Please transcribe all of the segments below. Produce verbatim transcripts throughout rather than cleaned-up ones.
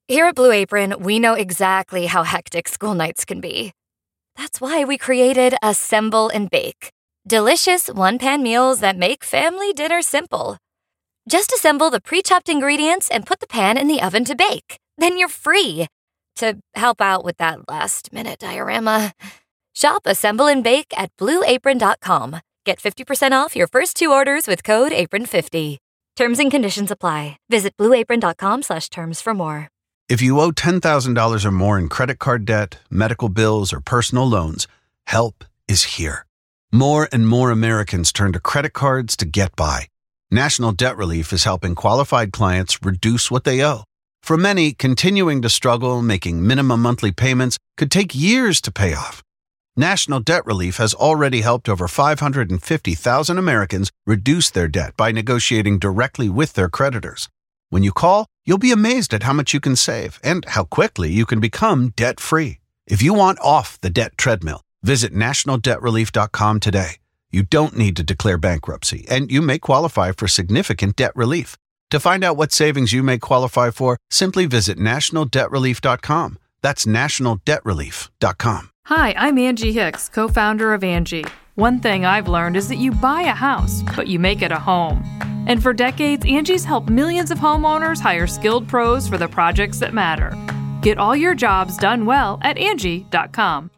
Here at Blue Apron, we know exactly how hectic school nights can be. That's why we created Assemble and Bake. Delicious one-pan meals that make family dinner simple. Just assemble the pre-chopped ingredients and put the pan in the oven to bake. Then you're free to help out with that last-minute diorama. Shop Assemble and Bake at blue apron dot com. Get fifty percent off your first two orders with code apron fifty. Terms and conditions apply. Visit blue apron dot com slash terms for more. If you owe ten thousand dollars or more in credit card debt, medical bills, or personal loans, help is here. More and more Americans turn to credit cards to get by. National Debt Relief is helping qualified clients reduce what they owe. For many, continuing to struggle making minimum monthly payments could take years to pay off. National Debt Relief has already helped over five hundred fifty thousand Americans reduce their debt by negotiating directly with their creditors. When you call, you'll be amazed at how much you can save and how quickly you can become debt-free. If you want off the debt treadmill, visit national debt relief dot com today. You don't need to declare bankruptcy, and you may qualify for significant debt relief. To find out what savings you may qualify for, simply visit national debt relief dot com. That's national debt relief dot com. Hi, I'm Angie Hicks, co-founder of Angie. One thing I've learned is that you buy a house, but you make it a home. And for decades, Angie's helped millions of homeowners hire skilled pros for the projects that matter. Get all your jobs done well at Angie dot com.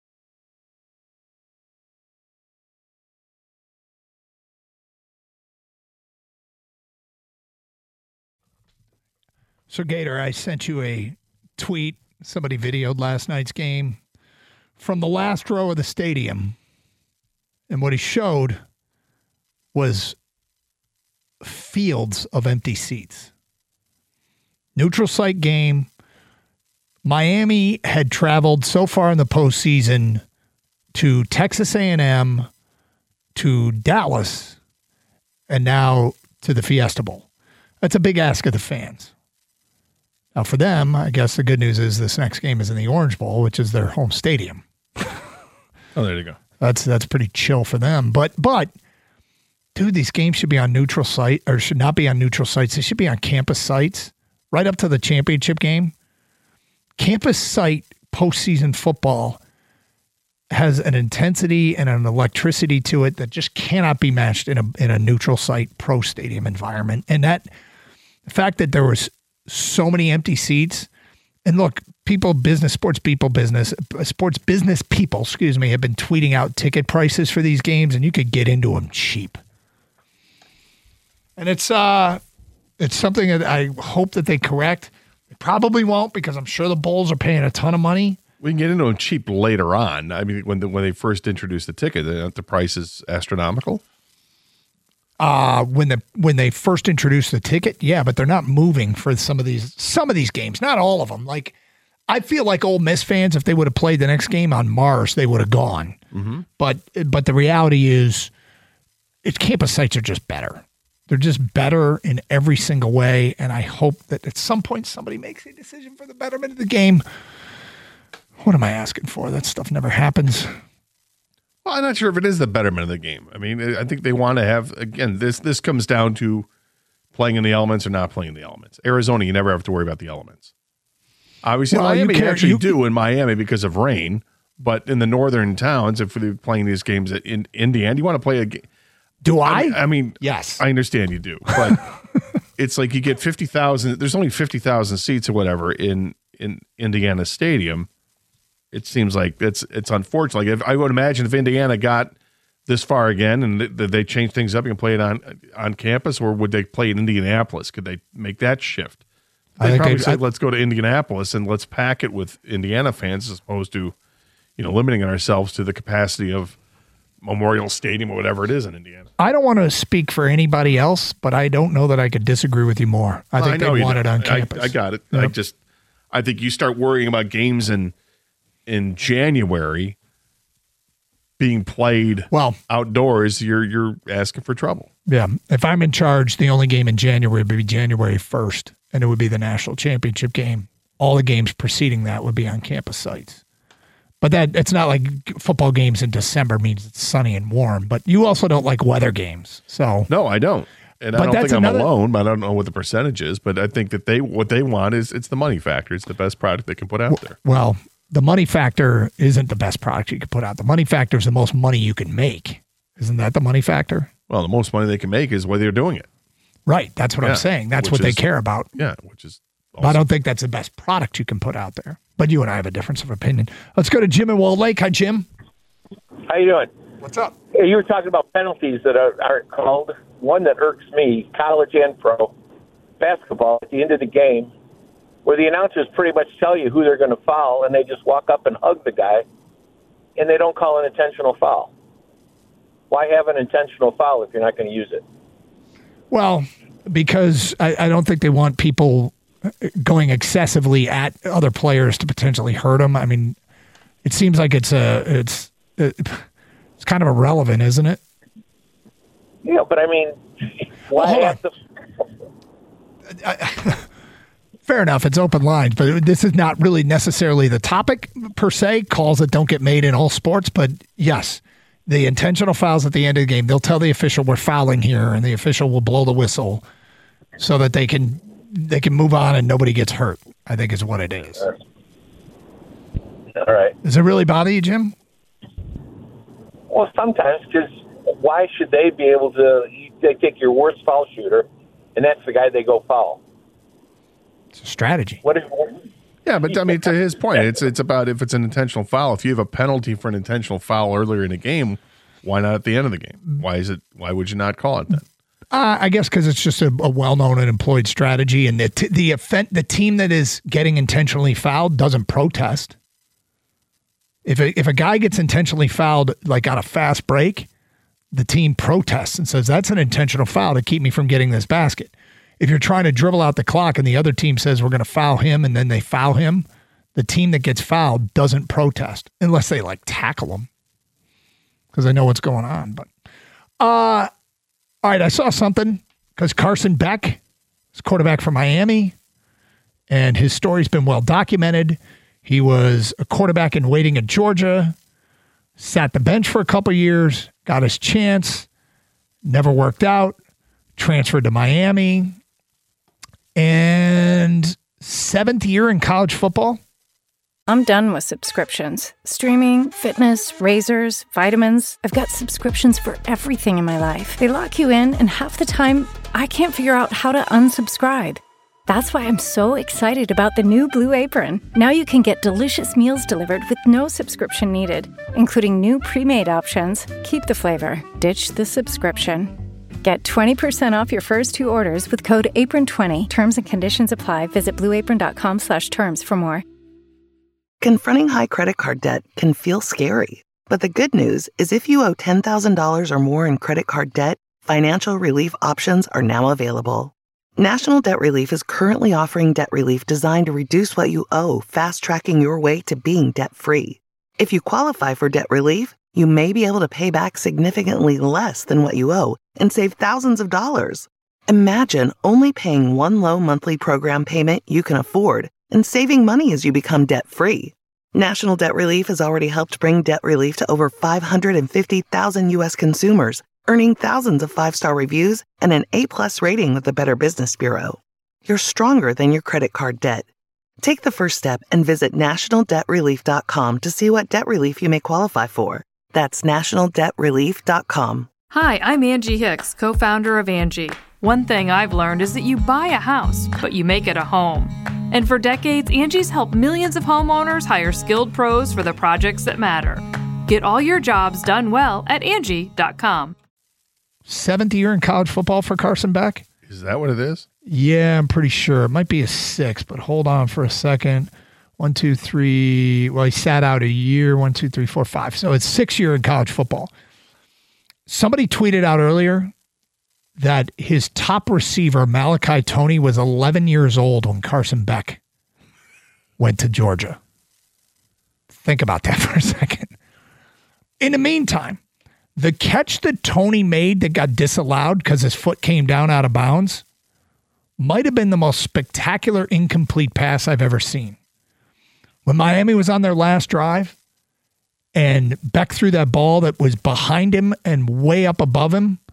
So, Gator, I sent you a tweet. Somebody videoed last night's game from the last row of the stadium. And what he showed was fields of empty seats. Neutral site game. Miami had traveled so far in the postseason to Texas A and M, to Dallas, and now to the Fiesta Bowl. That's a big ask of the fans. Now, for them, I guess the good news is this next game is in the Orange Bowl, which is their home stadium. Oh, there you go. That's that's pretty chill for them. But, but, dude, these games should be on neutral site, or should not be on neutral sites. They should be on campus sites, right up to the championship game. Campus site postseason football has an intensity and an electricity to it that just cannot be matched in a in a neutral site pro stadium environment. And that the fact that there was so many empty seats, and look, people, business, sports people, business, sports business people, excuse me, have been tweeting out ticket prices for these games, and you could get into them cheap. And it's uh, it's something that I hope that they correct. They probably won't, because I'm sure the Bulls are paying a ton of money. We can get into them cheap later on. I mean, when the, when they first introduced the ticket, the, the price is astronomical. Uh, when the when they first introduced the ticket, yeah, but they're not moving for some of these some of these games, not all of them. Like, I feel like Ole Miss fans, if they would have played the next game on Mars, they would have gone. Mm-hmm. But but the reality is, it's campus sites are just better. They're just better in every single way, and I hope that at some point somebody makes a decision for the betterment of the game. What am I asking for? That stuff never happens. Well, I'm not sure if it is the betterment of the game. I mean, I think they want to have, again, this this comes down to playing in the elements or not playing in the elements. Arizona, you never have to worry about the elements. Obviously, well, Miami, you, you actually you, do in Miami because of rain, but in the northern towns, if they're playing these games in Indiana, you want to play a game. Do I? I mean, I mean, yes. I understand you do, but it's like you get fifty thousand, there's only fifty thousand seats or whatever in, in Indiana Stadium. It seems like it's it's unfortunate. Like if, I would imagine if Indiana got this far again and they, they change things up, you can play it on on campus, or would they play in Indianapolis? Could they make that shift? They'd probably say, I, let's go to Indianapolis and let's pack it with Indiana fans, as opposed to, you know, limiting ourselves to the capacity of Memorial Stadium or whatever it is in Indiana. I don't want to speak for anybody else, but I don't know that I could disagree with you more. I think well, I they want it on campus. I, I got it. Yep. I just, I think you start worrying about games in in January being played well outdoors, you're you're asking for trouble. Yeah. If I'm in charge, the only game in January would be January first, and it would be the national championship game. All the games preceding that would be on campus sites. But that it's not like football games in December means it's sunny and warm. But you also don't like weather games. So no, I don't. And I but don't that's think I'm another, alone. But I don't know what the percentage is. But I think that they what they want is it's the money factor. It's the best product they can put out there. Well, the money factor isn't the best product you can put out. The money factor is the most money you can make. Isn't that the money factor? Well, the most money they can make is whether they're doing it. Right. That's what Yeah, I'm saying. That's what which they is- care about. Yeah, which is. But I don't think that's the best product you can put out there. But you and I have a difference of opinion. Let's go to Jim in Wall Lake. Hi, Jim. How you doing? What's up? Hey, you were talking about penalties that are, aren't called. One that irks me, college and pro, basketball at the end of the game, where the announcers pretty much tell you who they're going to foul, and they just walk up and hug the guy, and they don't call an intentional foul. Why have an intentional foul if you're not going to use it? Well, because I, I don't think they want people going excessively at other players to potentially hurt them. I mean, it seems like it's a it's it's kind of irrelevant, isn't it? Yeah, but I mean, why Well, hold have on. to? Fair enough. It's open lines, but this is not really necessarily the topic per se. Calls that don't get made in all sports, but yes, the intentional fouls at the end of the game. They'll tell the official we're fouling here, and the official will blow the whistle so that they can they can move on and nobody gets hurt. I think is what it is. All right. Does it really bother you, Jim? Well, sometimes, because why should they be able to? They take your worst foul shooter, and that's the guy they go foul. It's a strategy. What if? Yeah, but I mean, to his point, it's it's about if it's an intentional foul. If you have a penalty for an intentional foul earlier in the game, why not at the end of the game? Why is it? Why would you not call it then? Uh, I guess because it's just a, a well-known and employed strategy, and the t- the offend- the team that is getting intentionally fouled doesn't protest. If a, if a guy gets intentionally fouled, like on a fast break, the team protests and says that's an intentional foul to keep me from getting this basket. If you're trying to dribble out the clock and the other team says we're going to foul him, and then they foul him, the team that gets fouled doesn't protest unless they like tackle him because they know what's going on. But uh. All right, I saw something because Carson Beck is quarterback for Miami, and his story's been well documented. He was a quarterback in waiting at Georgia, sat the bench for a couple years, got his chance, never worked out, transferred to Miami, and seventh year in college football. I'm done with subscriptions. Streaming, fitness, razors, vitamins. I've got subscriptions for everything in my life. They lock you in, and half the time, I can't figure out how to unsubscribe. That's why I'm so excited about the new Blue Apron. Now you can get delicious meals delivered with no subscription needed, including new pre-made options. Keep the flavor, ditch the subscription. Get twenty percent off your first two orders with code apron twenty. Terms and conditions apply. Visit blueapron.com slash terms for more. Confronting high credit card debt can feel scary, but the good news is if you owe ten thousand dollars or more in credit card debt, financial relief options are now available. National Debt Relief is currently offering debt relief designed to reduce what you owe, fast-tracking your way to being debt-free. If you qualify for debt relief, you may be able to pay back significantly less than what you owe and save thousands of dollars. Imagine only paying one low monthly program payment you can afford and saving money as you become debt-free. National Debt Relief has already helped bring debt relief to over five hundred fifty thousand U S consumers, earning thousands of five-star reviews and an A-plus rating with the Better Business Bureau. You're stronger than your credit card debt. Take the first step and visit national debt relief dot com to see what debt relief you may qualify for. That's national debt relief dot com. Hi, I'm Angie Hicks, co-founder of Angie. One thing I've learned is that you buy a house, but you make it a home. And for decades, Angie's helped millions of homeowners hire skilled pros for the projects that matter. Get all your jobs done well at Angie dot com. Seventh year in college football for Carson Beck? Is that what it is? Yeah, I'm pretty sure. It might be a six, but hold on for a second. One, two, three. Well, he sat out a year. One, two, three, four, five. So it's six year in college football. Somebody tweeted out earlier that his top receiver, Malachi Toney, was eleven years old when Carson Beck went to Georgia. Think about that for a second. In the meantime, the catch that Toney made that got disallowed because his foot came down out of bounds might have been the most spectacular incomplete pass I've ever seen. When Miami was on their last drive and Beck threw that ball that was behind him and way up above him,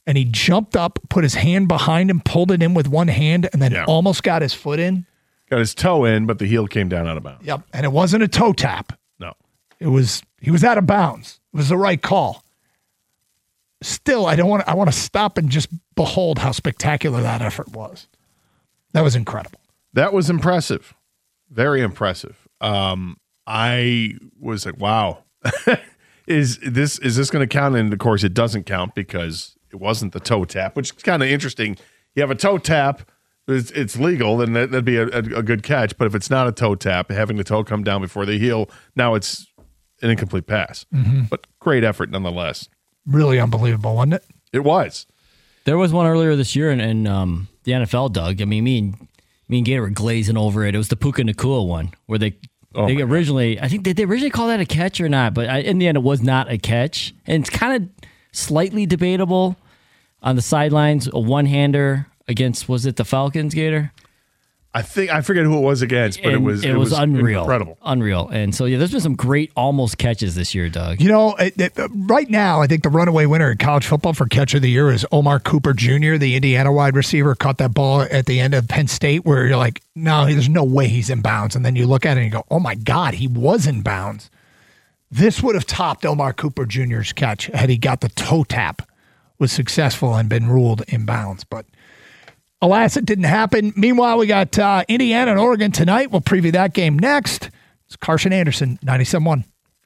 and he jumped up, put his hand behind him, pulled it in with one hand, and then Yeah. almost got his foot in. Got his toe in, but the heel came down out of bounds. Yep, and it wasn't a toe tap. No. It was he was out of bounds. It was the right call. Still, I don't want I want to stop and just behold how spectacular that effort was. That was incredible. That was impressive. Very impressive. Um, I was like, wow. is this is this going to count? And of course, it doesn't count because it wasn't the toe tap, which is kind of interesting. You have a toe tap, it's, it's legal, then that, that'd be a, a, a good catch. But if it's not a toe tap, having the toe come down before the heel, now it's an incomplete pass. Mm-hmm. But great effort nonetheless. Really unbelievable, wasn't it? It was. There was one earlier this year in, in um, the N F L, Doug. I mean, me and me and Gator were glazing over it. It was the Puka Nacua one where they Oh they my originally, God. I think, did they originally call that a catch or not? But I, in the end, it was not a catch. And it's kind of slightly debatable on the sidelines. A one-hander against, was it the Falcons, Gator? I think I forget who it was against, but And it was it, was, unreal, incredible, unreal. And so yeah, there's been some great almost catches this year, Doug. You know, it, it, right now, I think the runaway winner in college football for catch of the year is Omar Cooper Junior, the Indiana wide receiver, caught that ball at the end of Penn State where you're like, no, there's no way he's in bounds. And then you look at it and you go, oh my God, he was in bounds. This would have topped Omar Cooper Junior's catch had he got the toe tap, was successful and been ruled in bounds. But alas, it didn't happen. Meanwhile, we got uh, Indiana and Oregon tonight. We'll preview that game next. It's Carson Anderson, ninety-seven point one.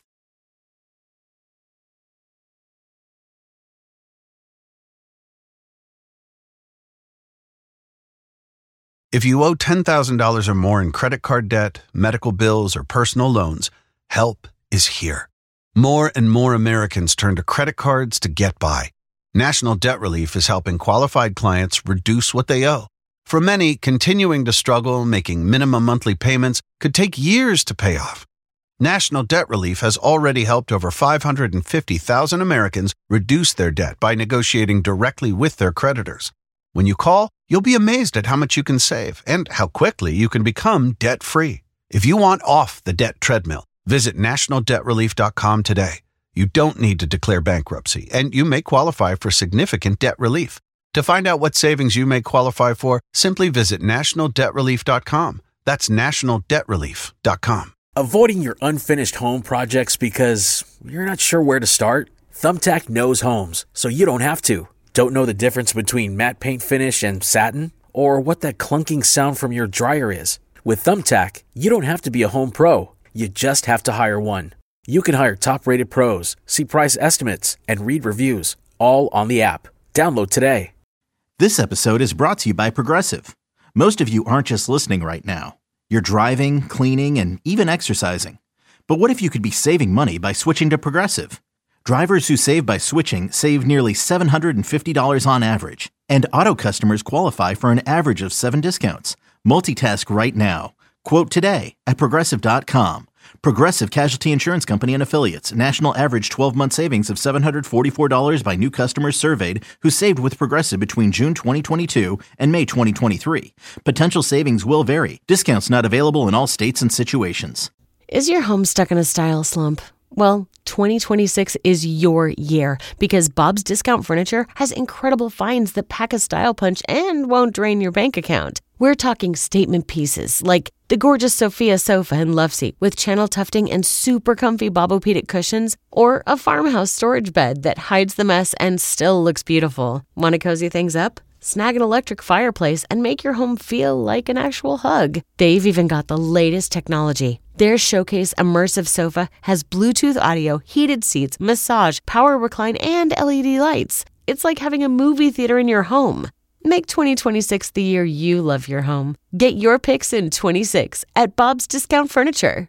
If you owe ten thousand dollars or more in credit card debt, medical bills, or personal loans, help is here. More and more Americans turn to credit cards to get by. National Debt Relief is helping qualified clients reduce what they owe. For many, continuing to struggle making minimum monthly payments could take years to pay off. National Debt Relief has already helped over five hundred fifty thousand Americans reduce their debt by negotiating directly with their creditors. When you call, you'll be amazed at how much you can save and how quickly you can become debt-free. If you want off the debt treadmill, visit national debt relief dot com today. You don't need to declare bankruptcy, and you may qualify for significant debt relief. To find out what savings you may qualify for, simply visit national debt relief dot com. That's national debt relief dot com. Avoiding your unfinished home projects because you're not sure where to start? Thumbtack knows homes, so you don't have to. Don't know the difference between matte paint finish and satin? Or what that clunking sound from your dryer is? With Thumbtack, you don't have to be a home pro. You just have to hire one. You can hire top-rated pros, see price estimates, and read reviews, all on the app. Download today. This episode is brought to you by Progressive. Most of you aren't just listening right now. You're driving, cleaning, and even exercising. But what if you could be saving money by switching to Progressive? Drivers who save by switching save nearly seven hundred fifty dollars on average. And auto customers qualify for an average of seven discounts. Multitask right now. Quote today at progressive dot com. Progressive Casualty Insurance Company and Affiliates. National average twelve-month savings of seven hundred forty-four dollars by new customers surveyed who saved with Progressive between June twenty twenty-two and May twenty twenty-three. Potential savings will vary. Discounts not available in all states and situations. Is your home stuck in a style slump? Well, twenty twenty-six is your year because Bob's Discount Furniture has incredible finds that pack a style punch and won't drain your bank account. We're talking statement pieces like the gorgeous Sophia sofa and love seat with channel tufting and super comfy Bobopedic cushions, or a farmhouse storage bed that hides the mess and still looks beautiful. Want to cozy things up? Snag an electric fireplace and make your home feel like an actual hug. They've even got the latest technology. Their Showcase Immersive Sofa has Bluetooth audio, heated seats, massage, power recline, and L E D lights. It's like having a movie theater in your home. Make twenty twenty-six the year you love your home. Get your picks in twenty-six at Bob's Discount Furniture.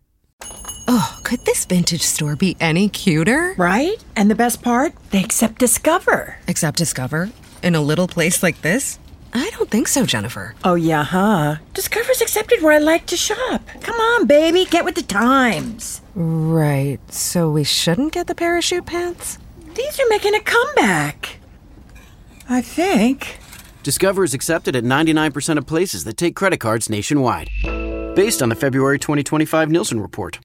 Oh, could this vintage store be any cuter? Right? And the best part? They accept Discover. Accept Discover? In a little place like this? I don't think so, Jennifer. Oh, yeah, huh? Discover's accepted where I like to shop. Come on, baby, get with the times. Right, so we shouldn't get the parachute pants? These are making a comeback. I think. Discover is accepted at ninety-nine percent of places that take credit cards nationwide. Based on the February twenty twenty-five Nielsen report.